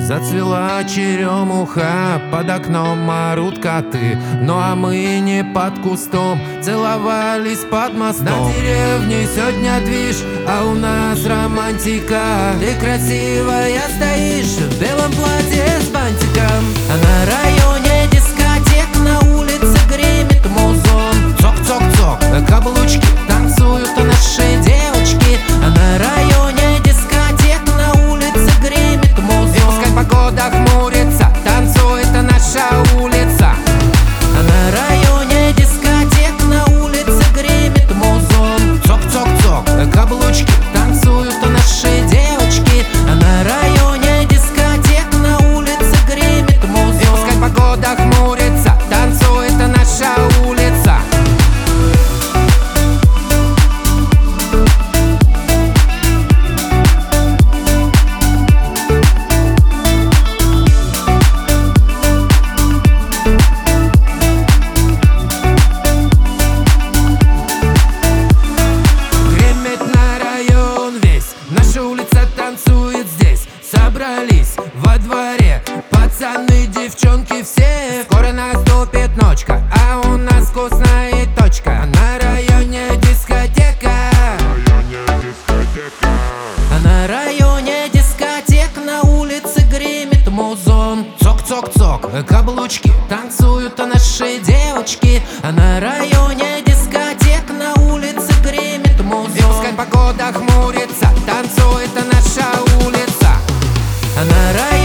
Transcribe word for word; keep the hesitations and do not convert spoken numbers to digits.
Зацвела черемуха, под окном марут коты. Ну а мы не под кустом, целовались под мостом. На деревне сегодня движ, а у нас романтика. Ты красивая стоишь в белом платье с бантиком, а на районе дискотек на улице гремит музон. Цок-цок-цок, каблучки танцуют наши девочки, а на районе дискотек на улице гремит музон. И пускай погода хмурится, танцует наша улица, а на районе дискотек на улице гремит музон. Цок-цок-цок, каблучки танцуют наши девочки, а на районе дискотек на улице гремит музон. И пускай погода хмурится, танцует наша улица. Наша улица танцует здесь, собрались во дворе пацаны, девчонки все. Скоро наступит ночка, а у нас вкусная точка. На районе дискотека, а на районе дискотек на улице гремит музон. Цок-цок-цок, каблучки танцуют наши девочки, а на районе дискотек на улице гремит музон. И пускай погода хмурится, танцует наша улица, а на районе